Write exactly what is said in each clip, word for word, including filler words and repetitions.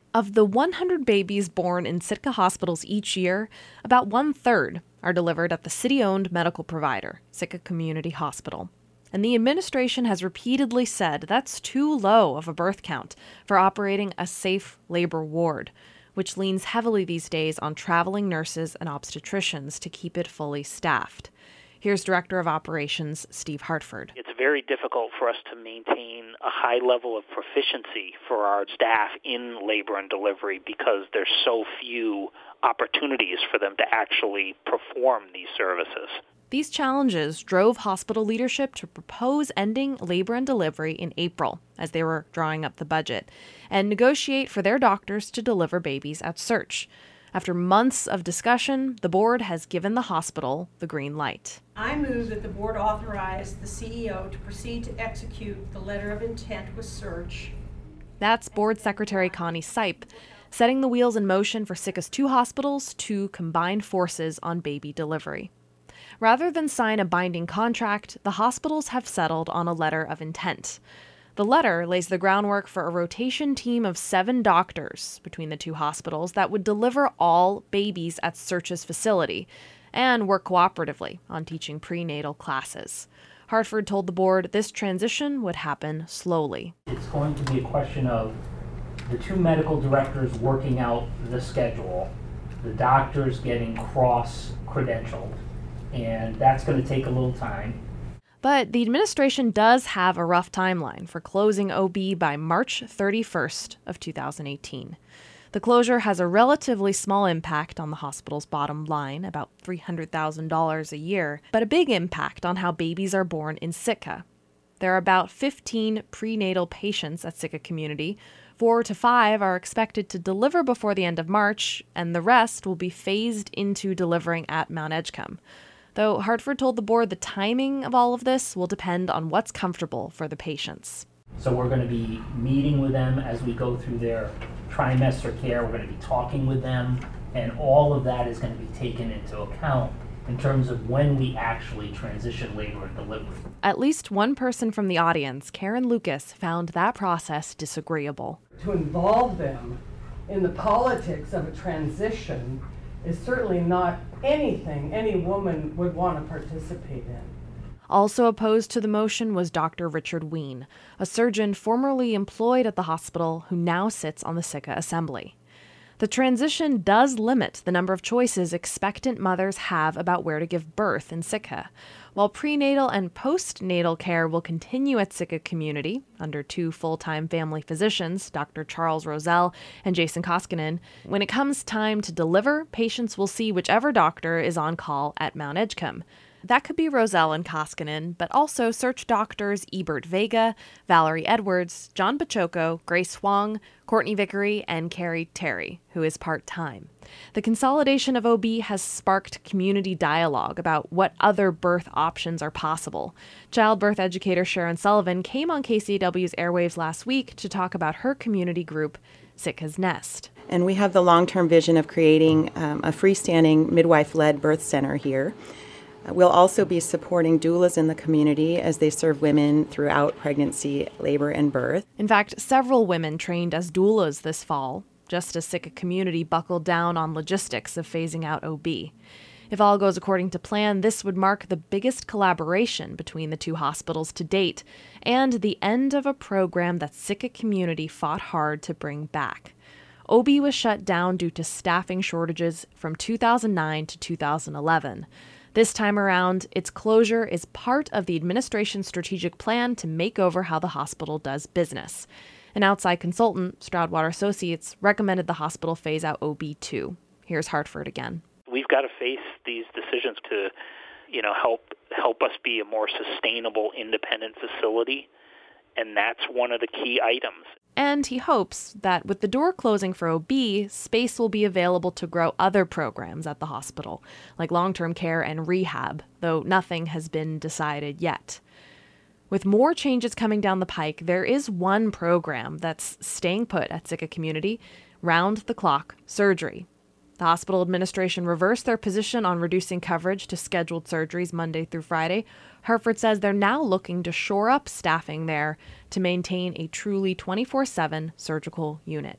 Of the one hundred babies born in Sitka hospitals each year, about one-third are delivered at the city-owned medical provider, Sitka Community Hospital. And the administration has repeatedly said that's too low of a birth count for operating a safe labor ward, which leans heavily these days on traveling nurses and obstetricians to keep it fully staffed. Here's Director of Operations Steve Hartford. It's very difficult for us to maintain a high level of proficiency for our staff in labor and delivery because there's so few opportunities for them to actually perform these services. These challenges drove hospital leadership to propose ending labor and delivery in April, as they were drawing up the budget, and negotiate for their doctors to deliver babies at Search. After months of discussion, the board has given the hospital the green light. I move that the board authorize the C E O to proceed to execute the letter of intent with Search. That's Board Secretary Connie Sipe, setting the wheels in motion for Sitka's two hospitals to combine forces on baby delivery. Rather than sign a binding contract, the hospitals have settled on a letter of intent. The letter lays the groundwork for a rotation team of seven doctors between the two hospitals that would deliver all babies at Search's facility and work cooperatively on teaching prenatal classes. Hartford told the board this transition would happen slowly. It's going to be a question of the two medical directors working out the schedule, the doctors getting cross-credentialed, and that's going to take a little time. But the administration does have a rough timeline for closing O B by March thirty-first of two thousand eighteen. The closure has a relatively small impact on the hospital's bottom line, about three hundred thousand dollars a year, but a big impact on how babies are born in Sitka. There are about fifteen prenatal patients at Sitka Community. Four to five are expected to deliver before the end of March, and the rest will be phased into delivering at Mount Edgecombe. Though Hartford told the board the timing of all of this will depend on what's comfortable for the patients. So we're going to be meeting with them as we go through their trimester care. We're going to be talking with them, and all of that is going to be taken into account in terms of when we actually transition labor and delivery. At least one person from the audience, Karen Lucas, found that process disagreeable. To involve them in the politics of a transition is certainly not anything any woman would want to participate in. Also opposed to the motion was Doctor Richard Ween, a surgeon formerly employed at the hospital who now sits on the Sitka Assembly. The transition does limit the number of choices expectant mothers have about where to give birth in Sitka. While prenatal and postnatal care will continue at Sitka Community under two full-time family physicians, Doctor Charles Roselle and Jason Koskinen, when it comes time to deliver, patients will see whichever doctor is on call at Mount Edgecombe. That could be Roselle and Koskinen, but also Search doctors Ebert Vega, Valerie Edwards, John Pachoco, Grace Huang, Courtney Vickery, and Carrie Terry, who is part-time. The consolidation of O B has sparked community dialogue about what other birth options are possible. Childbirth educator Sharon Sullivan came on K C A W's airwaves last week to talk about her community group, Sitka's Nest. And we have the long-term vision of creating um, a freestanding midwife-led birth center here. We'll also be supporting doulas in the community as they serve women throughout pregnancy, labor, and birth. In fact, several women trained as doulas this fall, just as Sitka Community buckled down on logistics of phasing out O B. If all goes according to plan, this would mark the biggest collaboration between the two hospitals to date and the end of a program that Sitka Community fought hard to bring back. O B was shut down due to staffing shortages from two thousand nine to two thousand eleven. This time around, its closure is part of the administration's strategic plan to make over how the hospital does business. An outside consultant, Stroudwater Associates, recommended the hospital phase out O B too. Here's Hartford again. We've got to face these decisions to, you know, help help us be a more sustainable, independent facility, and that's one of the key items. And he hopes that with the door closing for O B, space will be available to grow other programs at the hospital, like long-term care and rehab, though nothing has been decided yet. With more changes coming down the pike, there is one program that's staying put at Sitka Community, round-the-clock surgery. The hospital administration reversed their position on reducing coverage to scheduled surgeries Monday through Friday. Hartford says they're now looking to shore up staffing there to maintain a truly twenty-four seven surgical unit.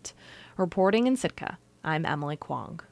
Reporting in Sitka, I'm Emily Kwong.